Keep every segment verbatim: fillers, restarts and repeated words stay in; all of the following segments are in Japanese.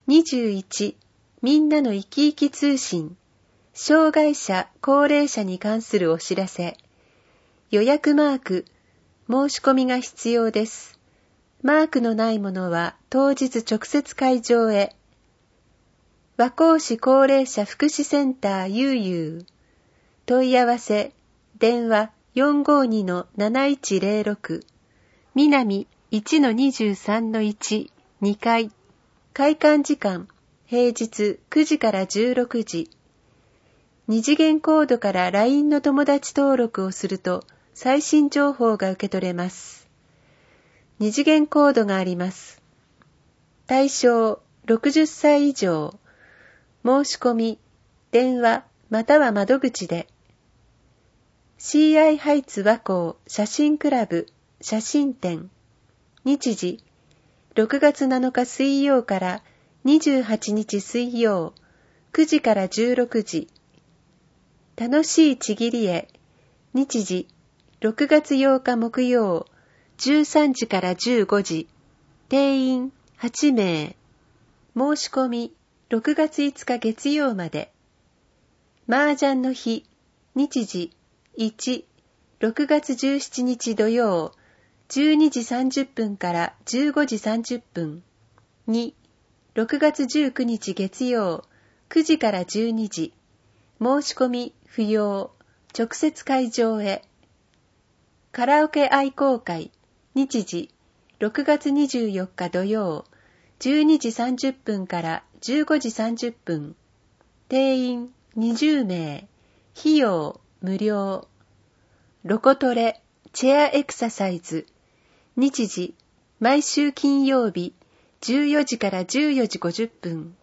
にじゅういち、みんなの生き生き通信、障害者・高齢者に関するお知らせ。予約マーク、申し込みが必要です。マークのないものは当日直接会場へ。和光市高齢者福祉センターゆうゆう。問い合わせ、電話 よんごにのなないちぜろろく、南 いちのにじゅうさんのいち、にかい。開館時間、平日くじからじゅうろくじ。二次元コードから ライン の友達登録をすると最新情報が受け取れます。二次元コードがあります。対象ろくじゅっさい以上。申し込み、電話または窓口で。シーアイ ハイツ和光写真クラブ写真展。日時、ろくがつなのか水曜からにじゅうはちにち水曜、くじからじゅうろくじ。楽しいちぎり絵。日時、ろくがつようか木曜、じゅうさんじからじゅうごじ。定員はちめい。申し込み、ろくがついつか月曜まで。麻雀の日。日時、いち、ろくがつじゅうしちにち土曜、じゅうにじさんじゅっぷんからじゅうごじさんじゅっぷん。に、ろくがつじゅうくにち月曜、くじからじゅうにじ。申し込み不要。直接会場へ。カラオケ愛好会。日時、ろくがつにじゅうよっか土曜、じゅうにじさんじゅっぷんからじゅうごじさんじゅっぷん。定員にじゅうめい。費用無料。ロコトレチェアエクササイズ。日時、毎週金曜日、じゅうよじからじゅうよじごじゅっぷん。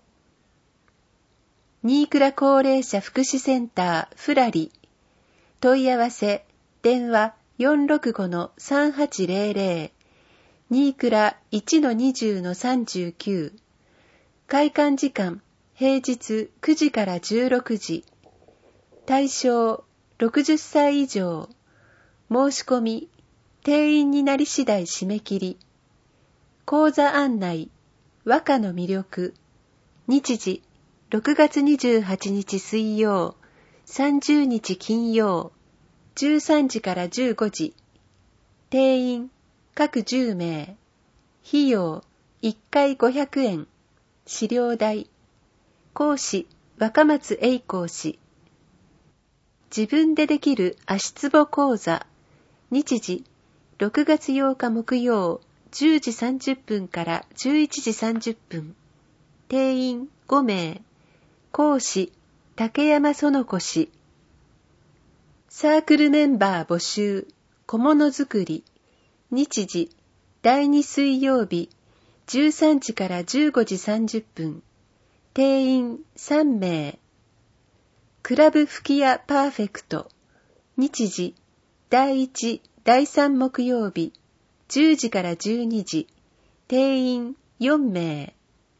新倉高齢者福祉センターフラリ。問い合わせ、電話 よんろくごのさんはちぜろぜろ。新倉 いちのにじゅうのさんじゅうきゅう。開館時間、平日くじからじゅうろくじ。対象、ろくじゅっさい以上。申し込み、定員になり次第締め切り。講座案内、和歌の魅力。日時、ろくがつにじゅうはちにち水曜、さんじゅうにち金曜、じゅうさんじからじゅうごじ。定員、各じゅうめい。費用、いっかいごひゃくえん。資料代。講師、若松栄講師。自分でできる足つぼ講座。日時、ろくがつようか木曜、じゅうじさんじゅっぷんからじゅういちじさんじゅっぷん。定員ごめい。講師、竹山園子氏。サークルメンバー募集、小物作り。日時、だいに水曜日、じゅうさんじからじゅうごじさんじゅっぷん。定員さんめい。クラブ吹き矢パーフェクト。日時、だいいち、だいさん木曜日、じゅうじからじゅうにじ。定員よんめい。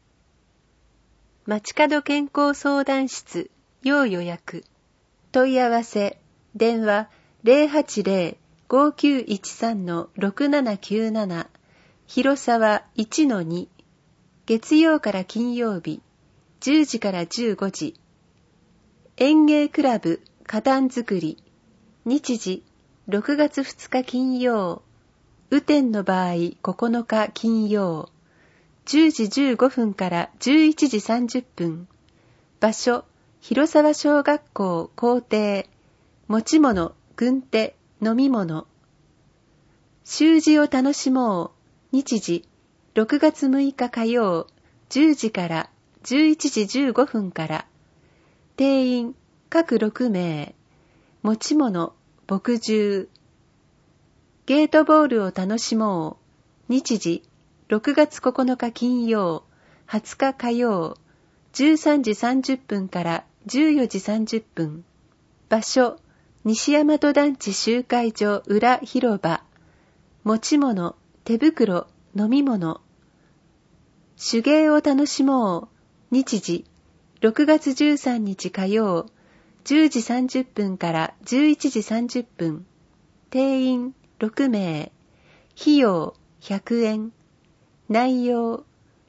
街角健康相談室、要予約。問い合わせ、電話 ゼロはちゼロ ごきゅういちさんのろくななきゅうなな。広沢 いちのに。月曜から金曜日、じゅうじからじゅうごじ。園芸クラブ、花壇作り。日時、ろくがつふつか金曜。雨天の場合ここのか金曜。じゅうじじゅうごふんからじゅういちじさんじゅっぷん。場所、広沢小学校校庭。持ち物、軍手、飲み物。習字を楽しもう。日時、ろくがつむいか火曜、じゅうじからじゅういちじじゅうごふんから。定員、各ろくめい。持ち物、墨汁。ゲートボールを楽しもう。日時、ろくがつここのか金曜、はつか火曜、じゅうさんじさんじゅっぷんからじゅうよじさんじゅっぷん。場所、西大和団地集会所裏広場。持ち物、手袋、飲み物。手芸を楽しもう。日時、ろくがつじゅうさんにち火曜、じゅうじさんじゅっぷんからじゅういちじさんじゅっぷん。定員ろくめい。費用ひゃくえん。内容、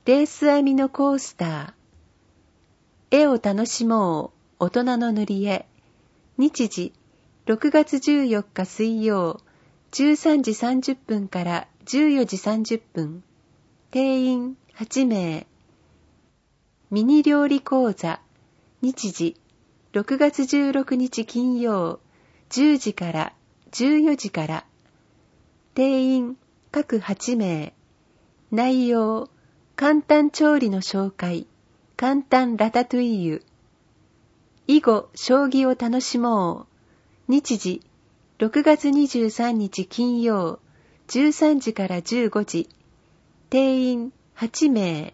レース編みのコースター。絵を楽しもう、大人の塗り絵。日時、ろくがつじゅうよっか水曜、じゅうさんじさんじゅっぷんからじゅうよじさんじゅっぷん。定員はちめい。ミニ料理講座。日時、ろくがつじゅうろくにち金曜、じゅうじからじゅうよじから。定員各はちめい。内容、簡単調理の紹介、簡単ラタトゥイユ。囲碁、将棋を楽しもう。日時、ろくがつにじゅうさんにち金曜、じゅうさんじからじゅうごじ。定員はちめい。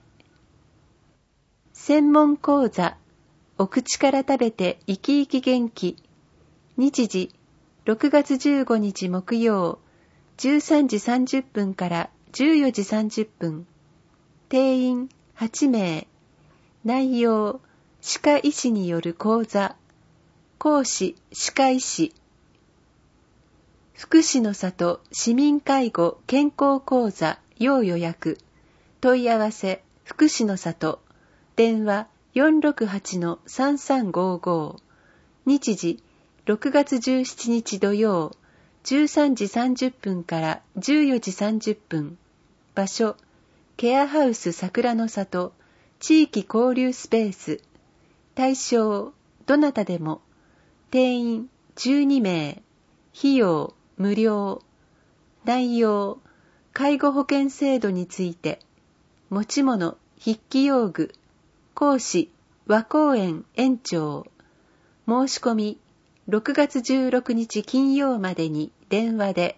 専門講座、お口から食べて生き生き元気。日時、ろくがつじゅうごにち木曜、じゅうさんじさんじゅっぷんからじゅうよじさんじゅっぷん。定員はちめい。内容、歯科医師による講座。講師、歯科医師。福祉の里市民介護健康講座要予約。問い合わせ、福祉の里。電話 よんろくはちのさんさんごご。日時、ろくがつじゅうしちにち土曜、じゅうさんじさんじゅっぷんからじゅうよじさんじゅっぷん。場所、ケアハウス桜の里、地域交流スペース。対象、どなたでも。定員じゅうにめい。費用、無料。内容、介護保険制度について。持ち物、筆記用具。講師、和光園園長。申し込み、ろくがつじゅうろくにち金曜までに電話で。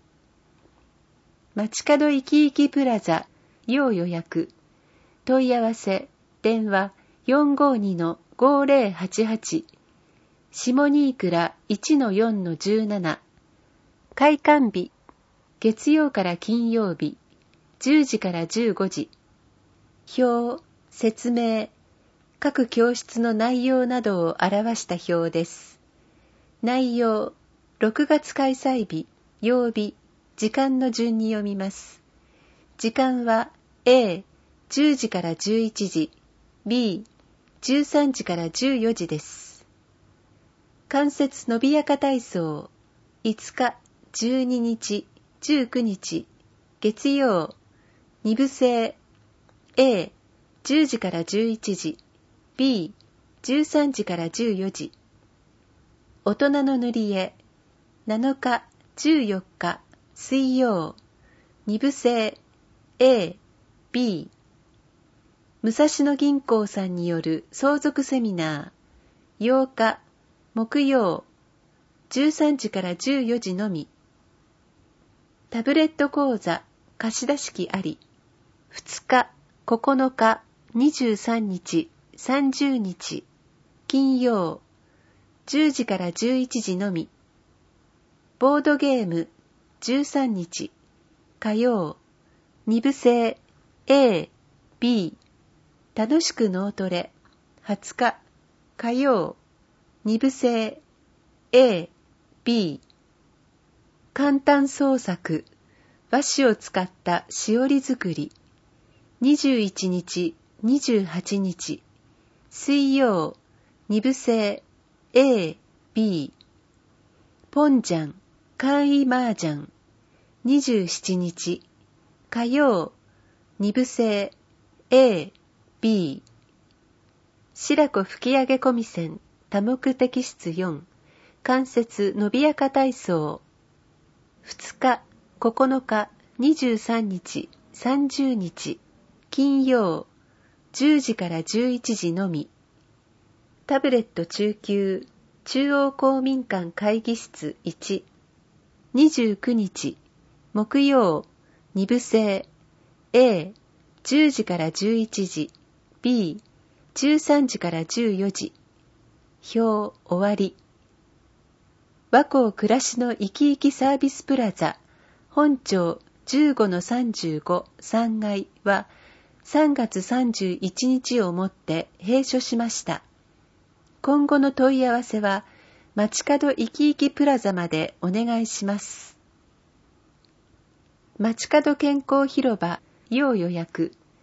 街角いきいきプラザ、要予約。問い合わせ、電話 よんごにのごぜろはちはち。下新倉 いちのよんのじゅうなな。開館日、月曜から金曜日、じゅうじからじゅうごじ。表、説明、各教室の内容などを表した表です。内容、ろくがつ開催日、曜日、時間の順に読みます。時間は A、じゅうじからじゅういちじ、B、じゅうさんじからじゅうよじです。関節伸びやか体操、いつか、じゅうににち、じゅうくにち、月曜、に部制、A、じゅうじからじゅういちじ、B、じゅうさんじからじゅうよじ。大人の塗り絵、なのか、じゅうよっか、水曜、に部制、A、B。武蔵野銀行さんによる相続セミナー、ようか、木曜、じゅうさんじからじゅうよじのみ。タブレット講座、貸出式あり。ふつか、ここのか、にじゅうさんにち、さんじゅうにち。金曜、じゅうじからじゅういちじのみ。ボードゲーム、じゅうさんにち。火曜、に部制、A、B。楽しく脳トレ、はつか、火曜、に部制、A、B。簡単創作、和紙を使ったしおり作り。にじゅういちにち、にじゅうはちにち。水曜、に部制、A、B。ポンジャン、簡易麻雀。にじゅうしちにち、火曜、に部制、A、B。白子吹き上げ込み線、多目的室よん。関節伸びやか体操。ふつか、ここのか、にじゅうさんにち、さんじゅうにち。金曜、じゅうじからじゅういちじのみ。タブレット中級、中央公民館会議室いち。にじゅうくにち、木曜、に部制、A、じゅうじからじゅういちじ、B、じゅうさんじからじゅうよじ。表終わり。和光暮らしの生き生きサービスプラザ、本町 じゅうごのさんじゅうご さんがいはさんがつさんじゅういちにちをもって閉所しました。今後の問い合わせは、街角いきいきプラザまでお願いします。街角健康広場、要予約。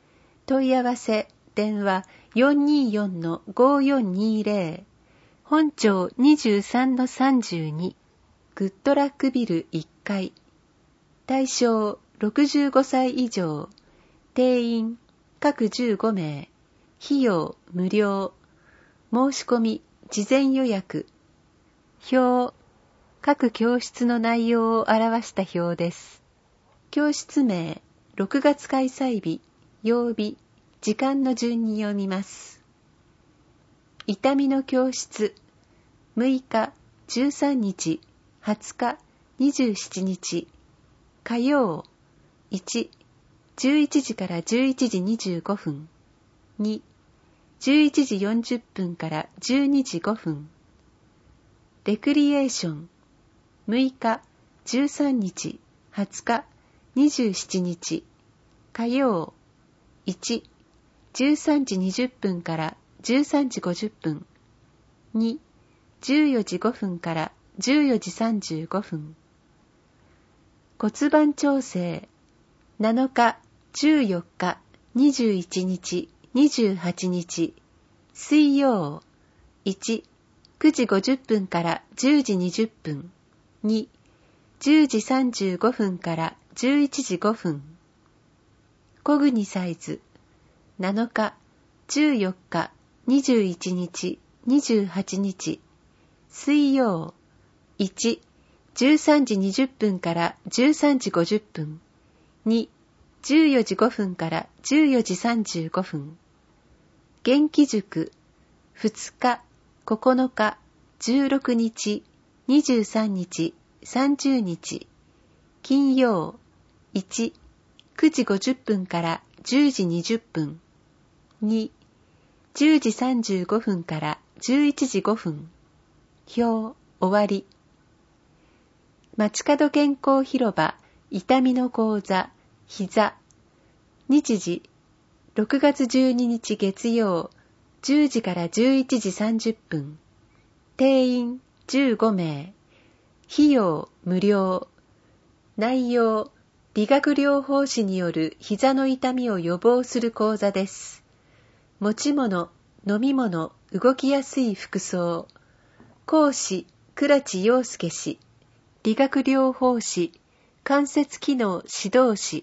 問い合わせ、電話 よんにーよんのごーよんにーぜろ、本町 にじゅうさんのさんじゅうに、グッドラックビルいっかい。対象ろくじゅうごさい以上。定員各じゅうごめい。費用無料。申し込み事前予約。表、各教室の内容を表した表です。教室名、ろくがつ開催日、曜日、時間の順に読みます。痛みの教室、むいか、じゅうさんにち、はつか、にじゅうしちにち、火曜、いち、じゅういちじからじゅういちじにじゅうごふん、に、じゅういちじよんじゅっぷんからじゅうにじごふん、レクリエーション、むいか、じゅうさんにち、はつか、にじゅうしちにち、火曜、いち、じゅうさんじにじゅっぷんからじゅうさんじごじゅっぷん、に、じゅうよじごふんからじゅうよじさんじゅうごふん。骨盤調整、なのか、じゅうよっか、にじゅういちにち、にじゅうはちにち、水曜、いち、くじごじゅっぷんからじゅうじにじゅっぷん、に、じゅうじさんじゅうごふんからじゅういちじごふん。コグニサイズ、なのか、じゅうよっか、にじゅういちにち、にじゅうはちにち、水曜、いち、じゅうさんじにじゅっぷんからじゅうさんじごじゅっぷん、に、じゅうよじごふんからじゅうよじさんじゅうごふん。元気塾、ふつか、ここのか、じゅうろくにち、にじゅうさんにち、さんじゅうにち、金曜、いち、くじごじゅっぷんからじゅうじにじゅっぷん、に、じゅうじさんじゅうごふんからじゅういちじごふん。表、終わり。街角健康広場、痛みの講座、膝。日時、ろくがつじゅうににち月曜、じゅうじからじゅういちじさんじゅっぷん。定員じゅうごめい。費用無料。内容、理学療法士による膝の痛みを予防する講座です。持ち物、飲み物、動きやすい服装。講師、倉地陽介氏。理学療法士、関節機能指導士。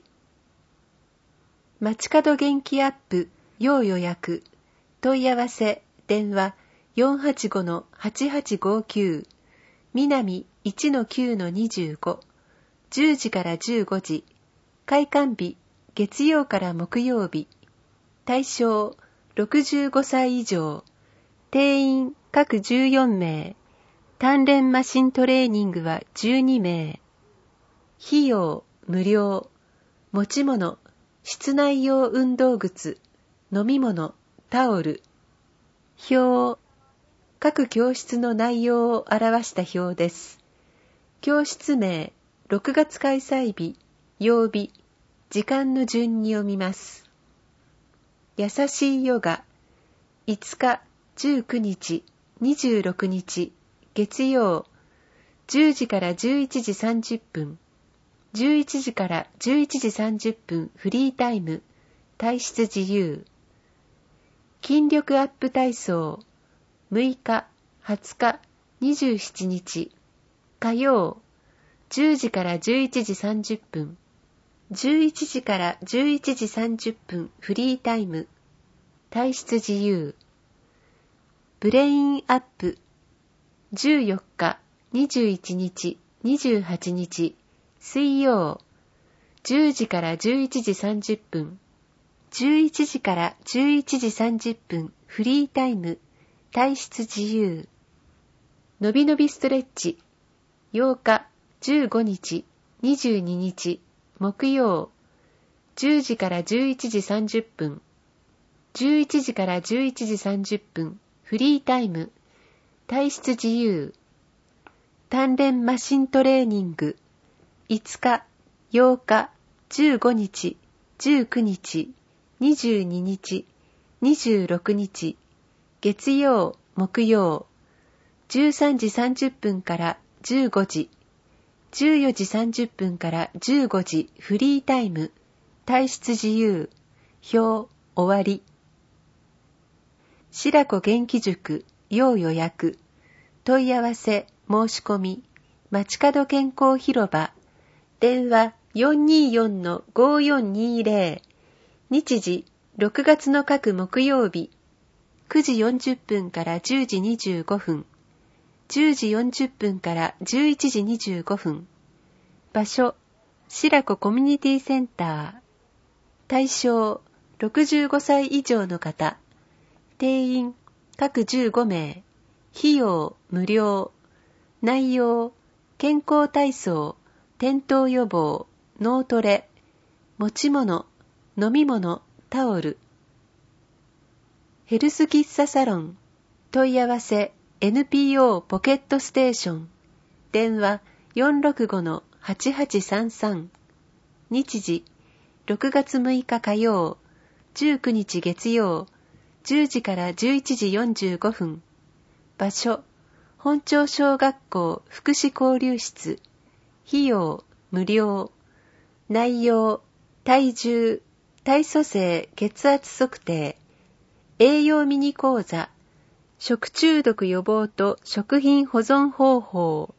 街角元気アップ、要予約。問い合わせ、電話 よんはちごのはちはちごきゅう。南 いちのきゅうのにじゅうご。じゅうじからじゅうごじ。開館日、月曜から木曜日。対象、ろくじゅうごさい以上。定員、各じゅうよんめい。鍛錬マシントレーニングはじゅうにめい。費用、無料。持ち物、室内用運動靴、飲み物、タオル。表、各教室の内容を表した表です。教室名、ろくがつ開催日、曜日、時間の順に読みます。優しいヨガ、いつか、じゅうくにち、にじゅうろくにち、月曜、じゅうじからじゅういちじさんじゅっぷん、じゅういちじからじゅういちじさんじゅっぷんフリータイム、体質自由。筋力アップ体操、むいか、はつか、にじゅうしちにち、火曜、じゅうじからじゅういちじさんじゅっぷん、じゅういちじからじゅういちじさんじゅっぷんフリータイム、体質自由。ブレインアップ、じゅうよっか、にじゅういちにち、にじゅうはちにち、水曜、じゅうじからじゅういちじさんじゅっぷん、じゅういちじからじゅういちじさんじゅっぷんフリータイム、体質自由。のびのびストレッチ、ようか、じゅうごにち、にじゅうににち、木曜、じゅうじからじゅういちじさんじゅっぷん、じゅういちじからじゅういちじさんじゅっぷんフリータイム、体質自由。鍛錬マシントレーニング、いつか、ようか、じゅうごにち、じゅうくにち、にじゅうににち、にじゅうろくにち、月曜、木曜、じゅうさんじさんじゅっぷんからじゅうごじ、じゅうよじさんじゅっぷんからじゅうごじフリータイム、体質自由。表、 終わり。白子元気塾要予約。問い合わせ申し込み街角健康広場。電話 よんにーよんのごーよんにーぜろ。日時ろくがつの各木曜日くじよんじゅっぷんからじゅうじにじゅうごふん、じゅうじよんじゅっぷんからじゅういちじにじゅうごふん。場所白子コミュニティセンター。対象ろくじゅうごさい以上の方。定員各じゅうごめい。費用無料。内容健康体操、転倒予防、脳トレ、持ち物、飲み物、タオル。ヘルス喫茶サロン。問い合わせ エヌピーオー ポケットステーション。電話 よんろくごのはちはちさんさん。日時ろくがつむいか火曜、じゅうくにち月曜、じゅうじからじゅういちじよんじゅうごふん。場所本町小学校福祉交流室。費用無料。内容体重、体組成、血圧測定、栄養ミニ講座、食中毒予防と食品保存方法。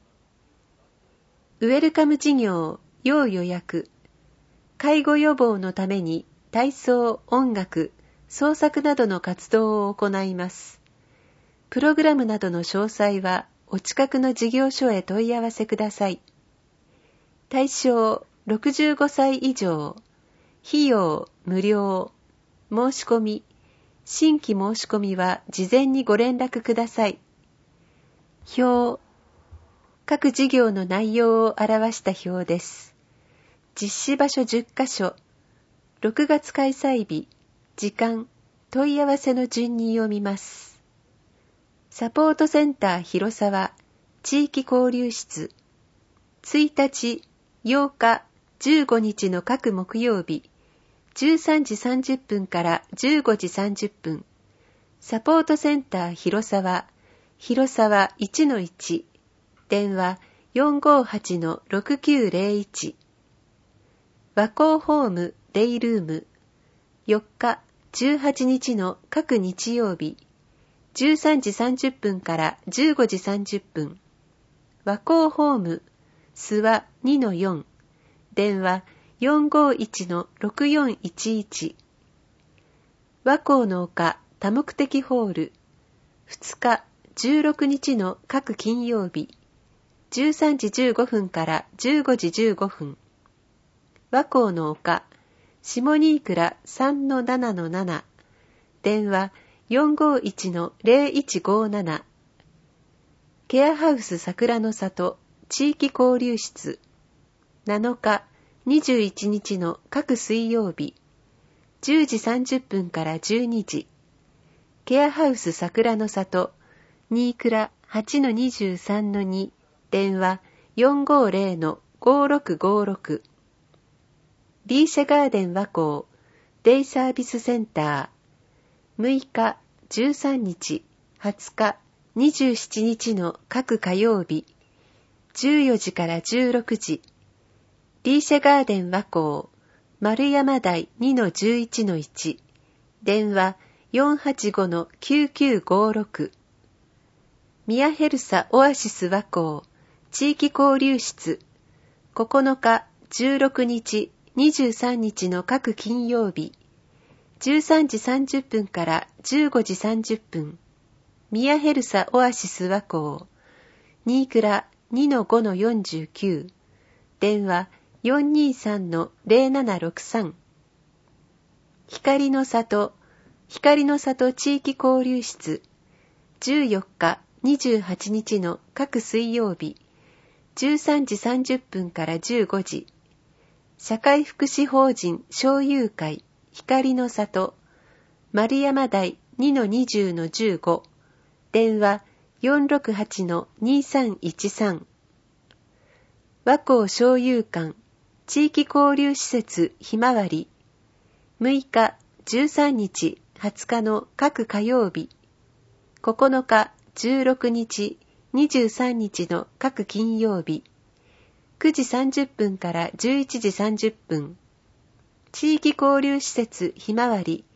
ウェルカム事業要予約。介護予防のために体操、音楽、創作などの活動を行います。プログラムなどの詳細はお近くの事業所へ問い合わせください。対象ろくじゅうごさい以上。費用無料。申し込み新規申し込みは事前にご連絡ください。表各事業の内容を表した表です。実施場所じゅっかしょ。ろくがつ開催日、時間、問い合わせの順に読みます。サポートセンター広沢地域交流室。ついたち、ようか、じゅうごにちの各木曜日、じゅうさんじさんじゅっぷんからじゅうごじさんじゅっぷん。サポートセンター広沢、広沢 いちのいち。電話 よんごはちのろくきゅうぜろいち。和光ホームデイルーム。よっか、じゅうはちにちの各日曜日、じゅうさんじさんじゅっぷんからじゅうごじさんじゅっぷん。和光ホーム、諏訪 にのよん。電話 よんごいちのろくよんいちいち。和光の丘多目的ホール。ふつか、じゅうろくにちの各金曜日、じゅうさんじじゅうごふんからじゅうごじじゅうごふん。和光の丘、下新倉 さんのななのなな。電話 よんごいちのぜろいちごなな。ケアハウス桜の里地域交流室。なのか、にじゅういちにちの各水曜日、じゅうじさんじゅっぷんからじゅうにじ。ケアハウス桜の里新倉 はちのにじゅうさんのに。電話 よんごぜろのごろくごろく。リーシャガーデン和光デイサービスセンター。むいか、じゅうさんにち、はつか、にじゅうしちにちの各火曜日、じゅうよじからじゅうろくじ。リーシャガーデン和光丸山台 にのじゅういちのいち。電話 よんはちごのきゅうきゅうごろく。ミアヘルサオアシス和光地域交流室。ここのか、じゅうろくにち、にじゅうさんにちの各金曜日、じゅうさんじさんじゅっぷんからじゅうごじさんじゅっぷん。ミアヘルサオアシス和光新倉 にのごのよんじゅうきゅう。電話 よんにさんのぜろななろくさん。光の里光の里地域交流室。じゅうよっか、にじゅうはちにちの各水曜日、じゅうさんじさんじゅっぷんからじゅうごじ。社会福祉法人小友会光の里丸山台 にのにじゅうのじゅうご。電話 よんろくはちのにさんいちさん。和光小友館地域交流施設ひまわり。むいか、じゅうさんにち、はつかの各火曜日、ここのか、じゅうろくにち、にじゅうさんにちの各金曜日、くじさんじゅっぷんからじゅういちじさんじゅっぷん。地域交流施設ひまわり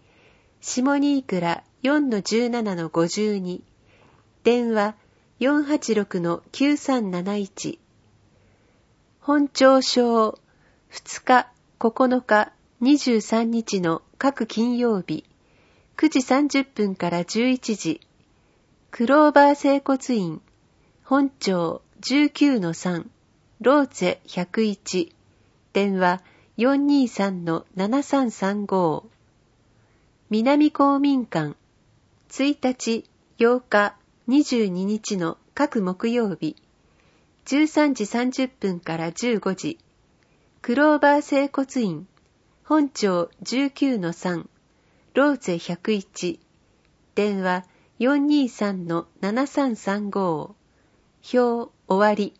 下新倉 よんのじゅうななのごじゅうに、電話 よんはちろくのきゅうさんなないち、本庁省ふつか、ここのか、にじゅうさんにちの各金曜日、くじさんじゅっぷんからじゅういちじ、クローバー整骨院、本庁 じゅうきゅうのさん、ローツェひゃくいち、電話 よんにさんのななさんさんご、南公民館、いちにち、ようか、にじゅうににちの各木曜日、じゅうさんじさんじゅっぷんからじゅうごじ、クローバー整骨院、本庁 じゅうきゅうのさん、ローツェひゃくいち、電話 よんにさんのななさんさんご、表終わり。